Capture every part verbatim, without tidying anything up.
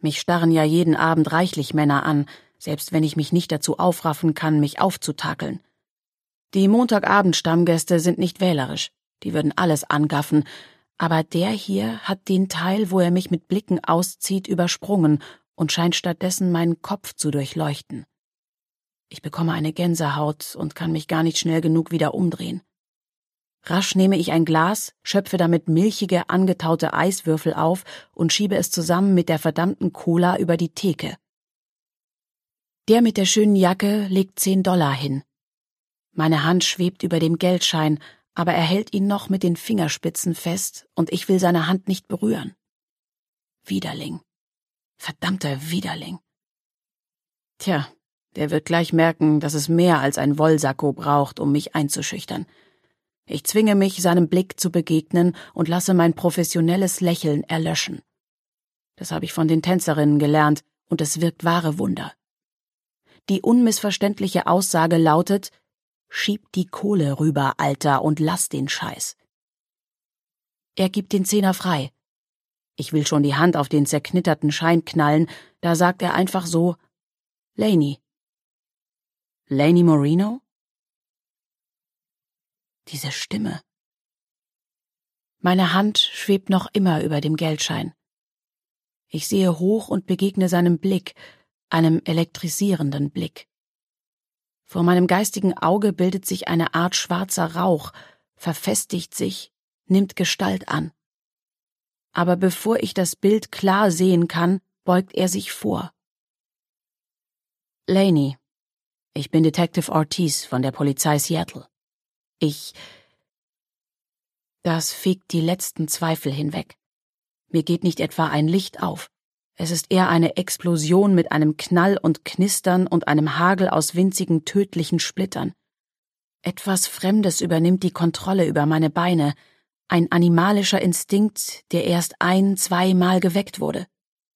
Mich starren ja jeden Abend reichlich Männer an, selbst wenn ich mich nicht dazu aufraffen kann, mich aufzutakeln. Die Montagabend-Stammgäste sind nicht wählerisch, die würden alles angaffen, aber der hier hat den Teil, wo er mich mit Blicken auszieht, übersprungen und scheint stattdessen meinen Kopf zu durchleuchten. Ich bekomme eine Gänsehaut und kann mich gar nicht schnell genug wieder umdrehen. Rasch nehme ich ein Glas, schöpfe damit milchige, angetaute Eiswürfel auf und schiebe es zusammen mit der verdammten Cola über die Theke. Der mit der schönen Jacke legt zehn Dollar hin. Meine Hand schwebt über dem Geldschein, aber er hält ihn noch mit den Fingerspitzen fest und ich will seine Hand nicht berühren. Widerling. Verdammter Widerling. Tja, der wird gleich merken, dass es mehr als ein Wollsacko braucht, um mich einzuschüchtern. Ich zwinge mich, seinem Blick zu begegnen und lasse mein professionelles Lächeln erlöschen. Das habe ich von den Tänzerinnen gelernt, und es wirkt wahre Wunder. Die unmissverständliche Aussage lautet: Schieb die Kohle rüber, Alter, und lass den Scheiß. Er gibt den Zehner frei. Ich will schon die Hand auf den zerknitterten Schein knallen, da sagt er einfach so: Laney. Laney Moreno? Diese Stimme. Meine Hand schwebt noch immer über dem Geldschein. Ich sehe hoch und begegne seinem Blick, einem elektrisierenden Blick. Vor meinem geistigen Auge bildet sich eine Art schwarzer Rauch, verfestigt sich, nimmt Gestalt an. Aber bevor ich das Bild klar sehen kann, beugt er sich vor. Laney, ich bin Detective Ortiz von der Polizei Seattle. Ich... Das fegt die letzten Zweifel hinweg. Mir geht nicht etwa ein Licht auf. Es ist eher eine Explosion mit einem Knall und Knistern und einem Hagel aus winzigen, tödlichen Splittern. Etwas Fremdes übernimmt die Kontrolle über meine Beine, ein animalischer Instinkt, der erst ein-, zweimal geweckt wurde.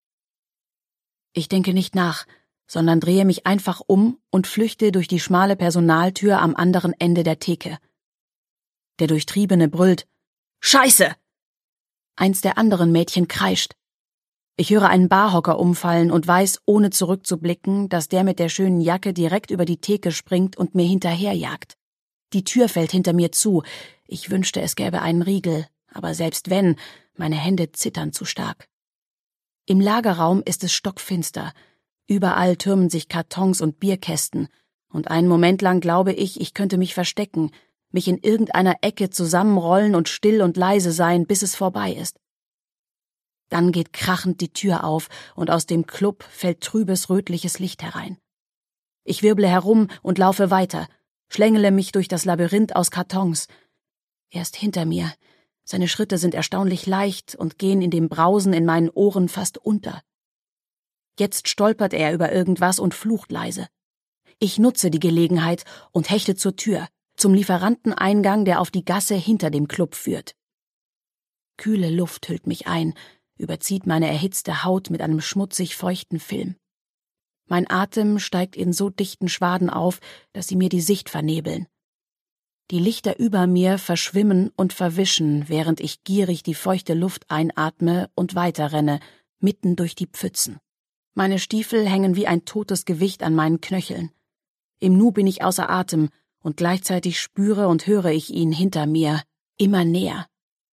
Ich denke nicht nach, sondern drehe mich einfach um und flüchte durch die schmale Personaltür am anderen Ende der Theke. Der Durchtriebene brüllt: »Scheiße!« Eins der anderen Mädchen kreischt. Ich höre einen Barhocker umfallen und weiß, ohne zurückzublicken, dass der mit der schönen Jacke direkt über die Theke springt und mir hinterherjagt. Die Tür fällt hinter mir zu. Ich wünschte, es gäbe einen Riegel, aber selbst wenn, meine Hände zittern zu stark. Im Lagerraum ist es stockfinster. Überall türmen sich Kartons und Bierkästen, und einen Moment lang glaube ich, ich könnte mich verstecken, mich in irgendeiner Ecke zusammenrollen und still und leise sein, bis es vorbei ist. Dann geht krachend die Tür auf, und aus dem Club fällt trübes, rötliches Licht herein. Ich wirble herum und laufe weiter, schlängele mich durch das Labyrinth aus Kartons. Er ist hinter mir. Seine Schritte sind erstaunlich leicht und gehen in dem Brausen in meinen Ohren fast unter. Jetzt stolpert er über irgendwas und flucht leise. Ich nutze die Gelegenheit und hechte zur Tür, zum Lieferanteneingang, der auf die Gasse hinter dem Club führt. Kühle Luft hüllt mich ein, überzieht meine erhitzte Haut mit einem schmutzig feuchten Film. Mein Atem steigt in so dichten Schwaden auf, dass sie mir die Sicht vernebeln. Die Lichter über mir verschwimmen und verwischen, während ich gierig die feuchte Luft einatme und weiterrenne, mitten durch die Pfützen. Meine Stiefel hängen wie ein totes Gewicht an meinen Knöcheln. Im Nu bin ich außer Atem, und gleichzeitig spüre und höre ich ihn hinter mir, immer näher.